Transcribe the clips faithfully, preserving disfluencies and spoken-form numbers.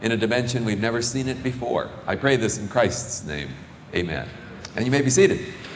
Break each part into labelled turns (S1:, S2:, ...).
S1: in a dimension we've never seen it before. I pray this in Christ's name. Amen. And you may be seated.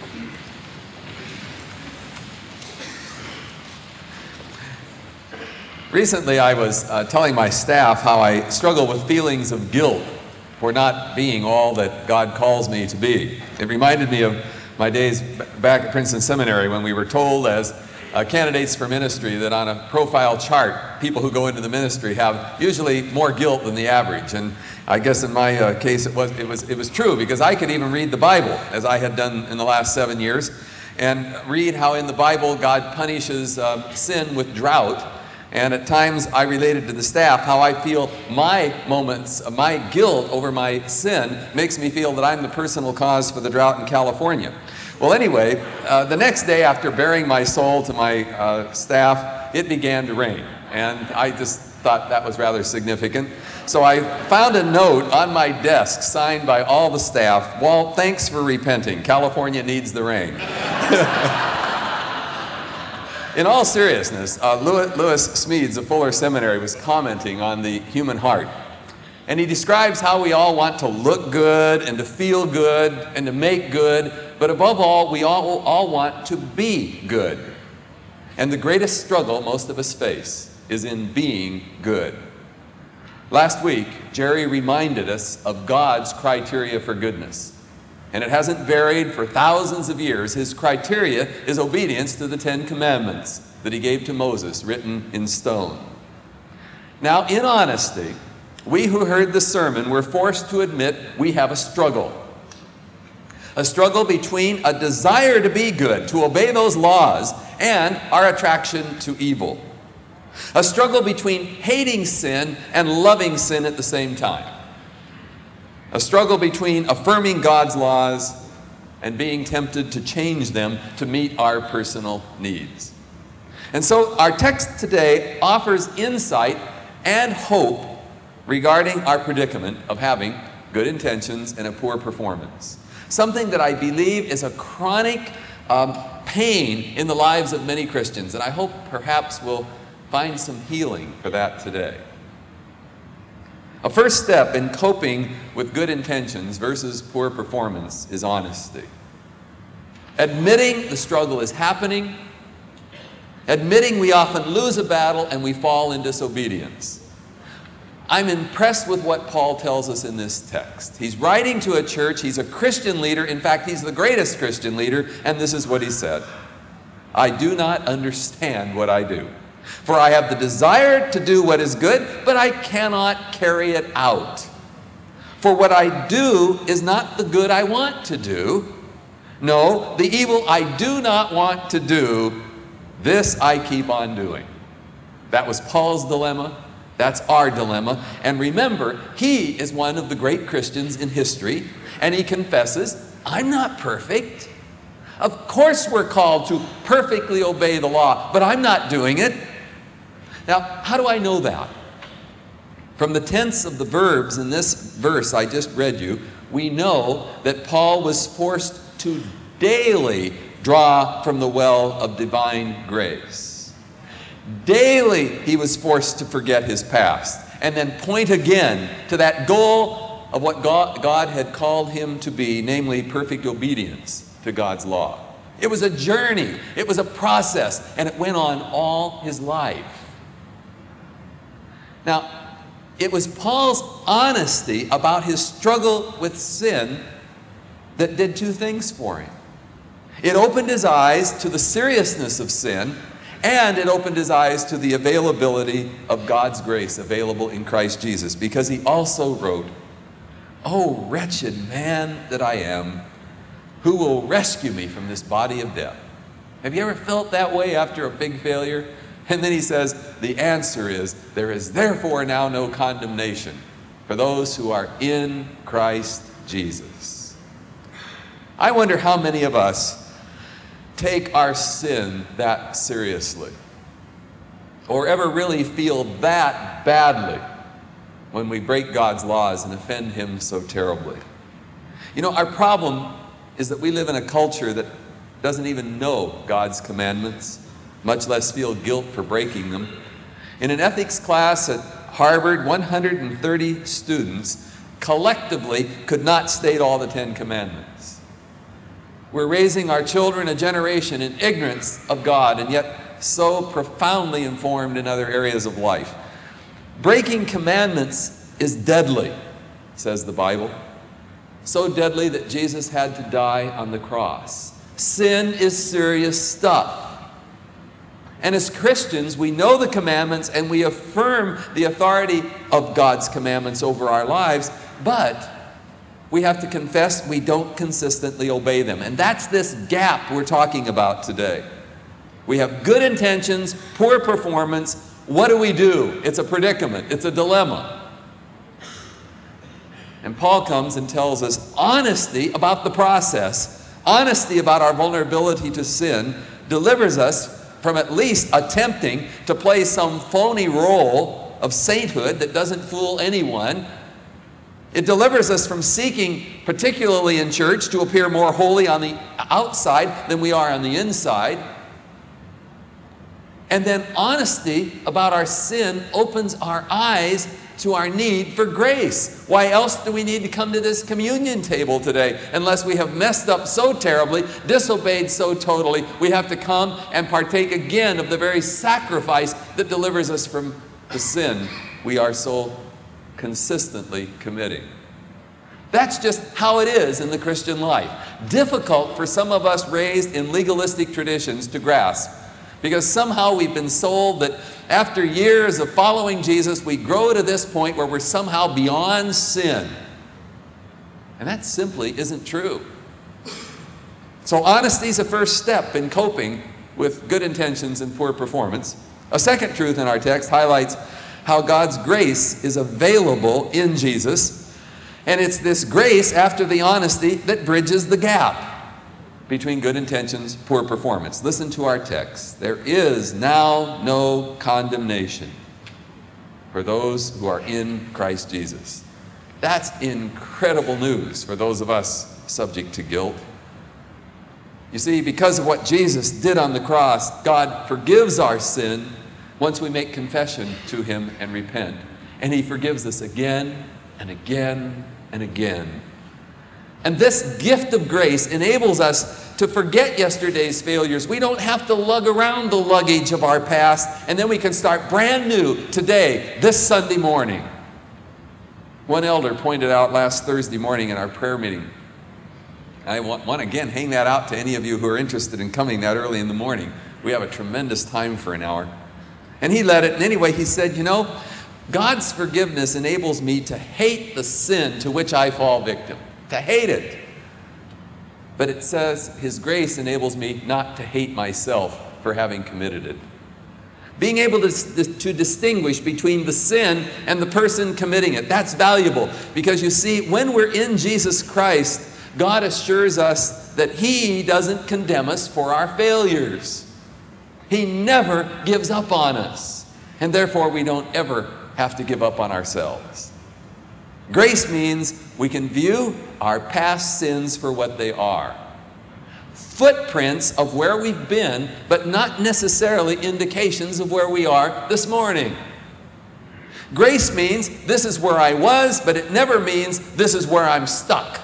S1: Recently, I was uh, telling my staff how I struggle with feelings of guilt for not being all that God calls me to be. It reminded me of my days b- back at Princeton Seminary when we were told as uh, candidates for ministry that on a profile chart, people who go into the ministry have usually more guilt than the average. And I guess in my uh, case, it was, it was, it was true, because I could even read the Bible, as I had done in the last seven years, and read how in the Bible God punishes uh, sin with drought. And at times I related to the staff how I feel my moments, my guilt over my sin makes me feel that I'm the personal cause for the drought in California. Well, anyway, uh, the next day after bearing my soul to my uh, staff, it began to rain. And I just thought that was rather significant. So I found a note on my desk signed by all the staff. Walt, thanks for repenting. California needs the rain. In all seriousness, uh, Lewis, Lewis Smedes of Fuller Seminary was commenting on the human heart. And he describes how we all want to look good and to feel good and to make good, but above all, we all, all want to be good. And the greatest struggle most of us face is in being good. Last week, Jerry reminded us of God's criteria for goodness. And it hasn't varied for thousands of years. His criteria is obedience to the Ten Commandments that he gave to Moses, written in stone. Now, in honesty, we who heard the sermon were forced to admit we have a struggle. A struggle between a desire to be good, to obey those laws, and our attraction to evil. A struggle between hating sin and loving sin at the same time. A struggle between affirming God's laws and being tempted to change them to meet our personal needs. And so our text today offers insight and hope regarding our predicament of having good intentions and a poor performance. Something that I believe is a chronic um, pain in the lives of many Christians, and I hope perhaps we'll find some healing for that today. A first step in coping with good intentions versus poor performance is honesty. Admitting the struggle is happening, admitting we often lose a battle and we fall in disobedience. I'm impressed with what Paul tells us in this text. He's writing to a church, he's a Christian leader, in fact, he's the greatest Christian leader, and this is what he said. I do not understand what I do. For I have the desire to do what is good, but I cannot carry it out. For what I do is not the good I want to do. No, the evil I do not want to do, this I keep on doing. That was Paul's dilemma. That's our dilemma. And remember, he is one of the great Christians in history, and he confesses, I'm not perfect. Of course we're called to perfectly obey the law, but I'm not doing it. Now, how do I know that? From the tense of the verbs in this verse I just read you, we know that Paul was forced to daily draw from the well of divine grace. Daily he was forced to forget his past and then point again to that goal of what God, God had called him to be, namely perfect obedience to God's law. It was a journey, it was a process, and it went on all his life. Now, it was Paul's honesty about his struggle with sin that did two things for him. It opened his eyes to the seriousness of sin, and it opened his eyes to the availability of God's grace available in Christ Jesus, because he also wrote, "Oh, wretched man that I am, who will rescue me from this body of death?" Have you ever felt that way after a big failure? And then he says, the answer is, there is therefore now no condemnation for those who are in Christ Jesus. I wonder how many of us take our sin that seriously, or ever really feel that badly when we break God's laws and offend him so terribly. You know, our problem is that we live in a culture that doesn't even know God's commandments, much less feel guilt for breaking them. In an ethics class at Harvard, one hundred thirty students collectively could not state all the Ten Commandments. We're raising our children a generation in ignorance of God, and yet so profoundly informed in other areas of life. Breaking commandments is deadly, says the Bible. So deadly that Jesus had to die on the cross. Sin is serious stuff. And as Christians, we know the commandments and we affirm the authority of God's commandments over our lives, but we have to confess we don't consistently obey them. And that's this gap we're talking about today. We have good intentions, poor performance. What do we do? It's a predicament. It's a dilemma. And Paul comes and tells us honesty about the process, honesty about our vulnerability to sin, delivers us from at least attempting to play some phony role of sainthood that doesn't fool anyone. It delivers us from seeking, particularly in church, to appear more holy on the outside than we are on the inside. And then honesty about our sin opens our eyes to our need for grace. Why else do we need to come to this communion table today unless we have messed up so terribly, disobeyed so totally, we have to come and partake again of the very sacrifice that delivers us from the sin we are so consistently committing. That's just how it is in the Christian life. Difficult for some of us raised in legalistic traditions to grasp, because somehow we've been sold that after years of following Jesus, we grow to this point where we're somehow beyond sin. And that simply isn't true. So honesty is a first step in coping with good intentions and poor performance. A second truth in our text highlights how God's grace is available in Jesus. And it's this grace after the honesty that bridges the gap between good intentions, poor performance. Listen to our text. There is now no condemnation for those who are in Christ Jesus. That's incredible news for those of us subject to guilt. You see, because of what Jesus did on the cross, God forgives our sin once we make confession to Him and repent. And He forgives us again and again and again. And this gift of grace enables us to forget yesterday's failures. We don't have to lug around the luggage of our past, and then we can start brand new today, this Sunday morning. One elder pointed out last Thursday morning in our prayer meeting. I want, want to again hang that out to any of you who are interested in coming that early in the morning. We have a tremendous time for an hour. And he led it, and anyway, he said, you know, God's forgiveness enables me to hate the sin to which I fall victim. To hate it. But it says His grace enables me not to hate myself for having committed it. Being able to, to distinguish between the sin and the person committing it, that's valuable. Because you see, when we're in Jesus Christ, God assures us that He doesn't condemn us for our failures. He never gives up on us. And therefore, we don't ever have to give up on ourselves. Grace means we can view our past sins for what they are. Footprints of where we've been, but not necessarily indications of where we are this morning. Grace means this is where I was, but it never means this is where I'm stuck.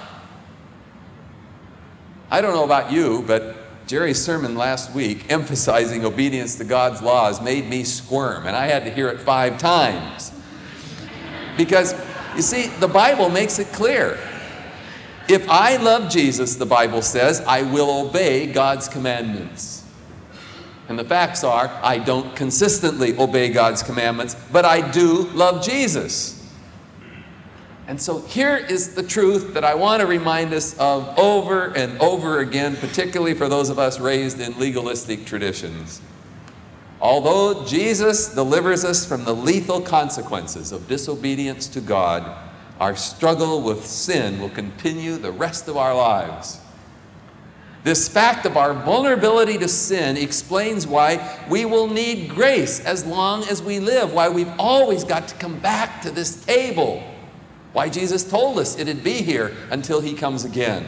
S1: I don't know about you, but Jerry's sermon last week emphasizing obedience to God's laws made me squirm, and I had to hear it five times. Because you see, the Bible makes it clear. If I love Jesus, the Bible says, I will obey God's commandments. And the facts are, I don't consistently obey God's commandments, but I do love Jesus. And so here is the truth that I want to remind us of over and over again, particularly for those of us raised in legalistic traditions. Although Jesus delivers us from the lethal consequences of disobedience to God, our struggle with sin will continue the rest of our lives. This fact of our vulnerability to sin explains why we will need grace as long as we live, why we've always got to come back to this table, why Jesus told us it'd be here until He comes again.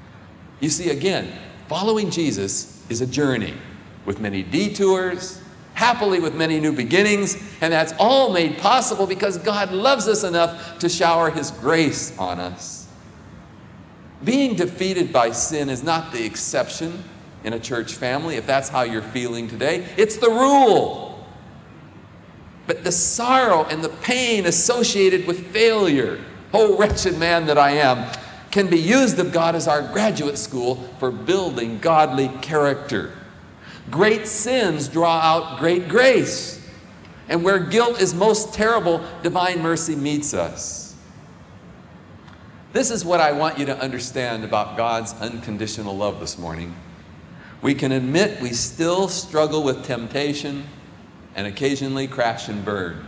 S1: You see, again, following Jesus is a journey with many detours, happily with many new beginnings, and that's all made possible because God loves us enough to shower His grace on us. Being defeated by sin is not the exception in a church family, if that's how you're feeling today. It's the rule. But the sorrow and the pain associated with failure, oh wretched man that I am, can be used of God as our graduate school for building godly character. Great sins draw out great grace. And where guilt is most terrible, divine mercy meets us. This is what I want you to understand about God's unconditional love this morning. We can admit we still struggle with temptation and occasionally crash and burn.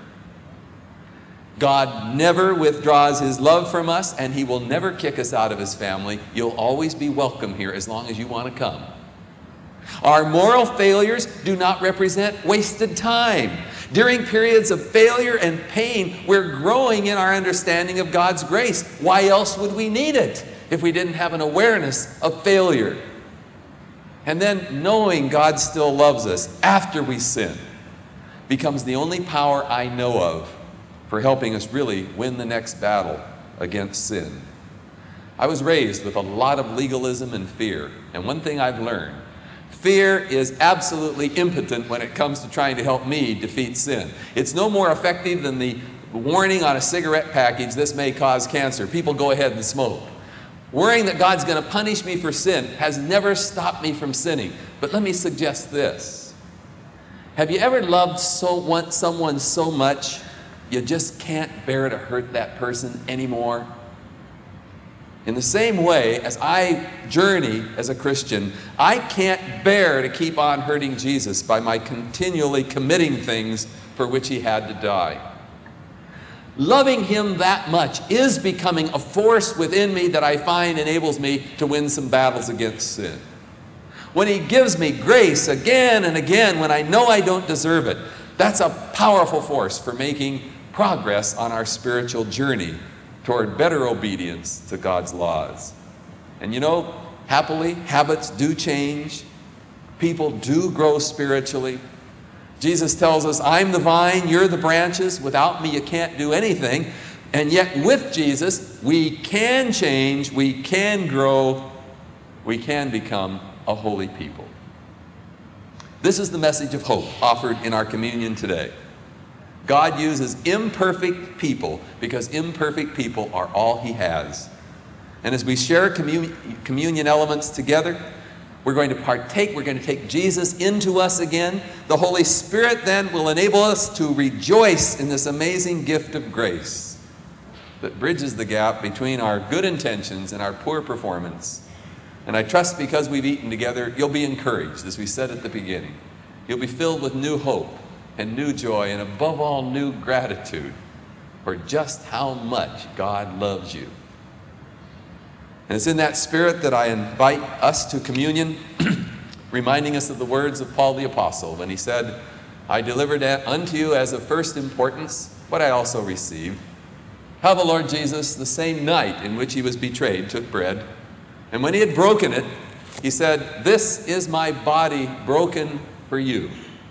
S1: God never withdraws His love from us, and He will never kick us out of His family. You'll always be welcome here as long as you want to come. Our moral failures do not represent wasted time. During periods of failure and pain, we're growing in our understanding of God's grace. Why else would we need it if we didn't have an awareness of failure? And then knowing God still loves us after we sin becomes the only power I know of for helping us really win the next battle against sin. I was raised with a lot of legalism and fear, and one thing I've learned, fear is absolutely impotent when it comes to trying to help me defeat sin. It's no more effective than the warning on a cigarette package, this may cause cancer. People go ahead and smoke. Worrying that God's going to punish me for sin has never stopped me from sinning. But let me suggest this. Have you ever loved so, want someone so much you just can't bear to hurt that person anymore? In the same way, as I journey as a Christian, I can't bear to keep on hurting Jesus by my continually committing things for which He had to die. Loving Him that much is becoming a force within me that I find enables me to win some battles against sin. When He gives me grace again and again when I know I don't deserve it, that's a powerful force for making progress on our spiritual journey toward better obedience to God's laws. And you know, happily, habits do change. People do grow spiritually. Jesus tells us, I'm the vine, you're the branches. Without me, you can't do anything. And yet with Jesus, we can change, we can grow, we can become a holy people. This is the message of hope offered in our communion today. God uses imperfect people because imperfect people are all He has. And as we share commun- communion elements together, we're going to partake, we're going to take Jesus into us again. The Holy Spirit then will enable us to rejoice in this amazing gift of grace that bridges the gap between our good intentions and our poor performance. And I trust because we've eaten together, you'll be encouraged, as we said at the beginning. You'll be filled with new hope and new joy, and above all, new gratitude for just how much God loves you. And it's in that spirit that I invite us to communion, reminding us of the words of Paul the Apostle when he said, I delivered unto you as of first importance what I also received. How the Lord Jesus, the same night in which He was betrayed, took bread, and when He had broken it, He said, this is my body broken for you.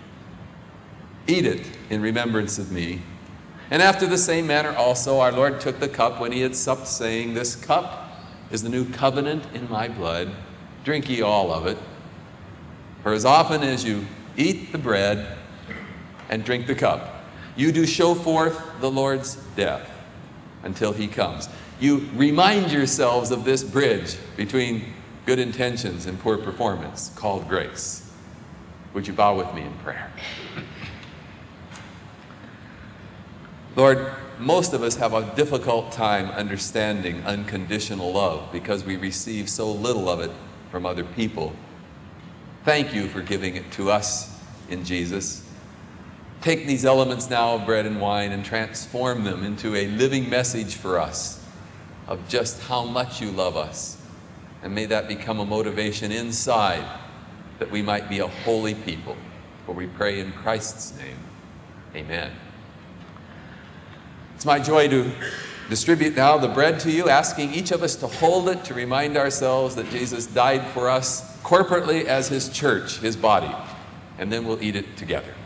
S1: Eat it in remembrance of me. And after the same manner also our Lord took the cup when He had supped, saying, this cup is the new covenant in my blood. Drink ye all of it. For as often as you eat the bread and drink the cup, you do show forth the Lord's death until He comes. You remind yourselves of this bridge between good intentions and poor performance called grace. Would you bow with me in prayer? Lord, most of us have a difficult time understanding unconditional love because we receive so little of it from other people. Thank you for giving it to us in Jesus. Take these elements now of bread and wine and transform them into a living message for us of just how much you love us. And may that become a motivation inside that we might be a holy people. For we pray in Christ's name. Amen. It's my joy to distribute now the bread to you, asking each of us to hold it to remind ourselves that Jesus died for us corporately as His church, His body. And then we'll eat it together.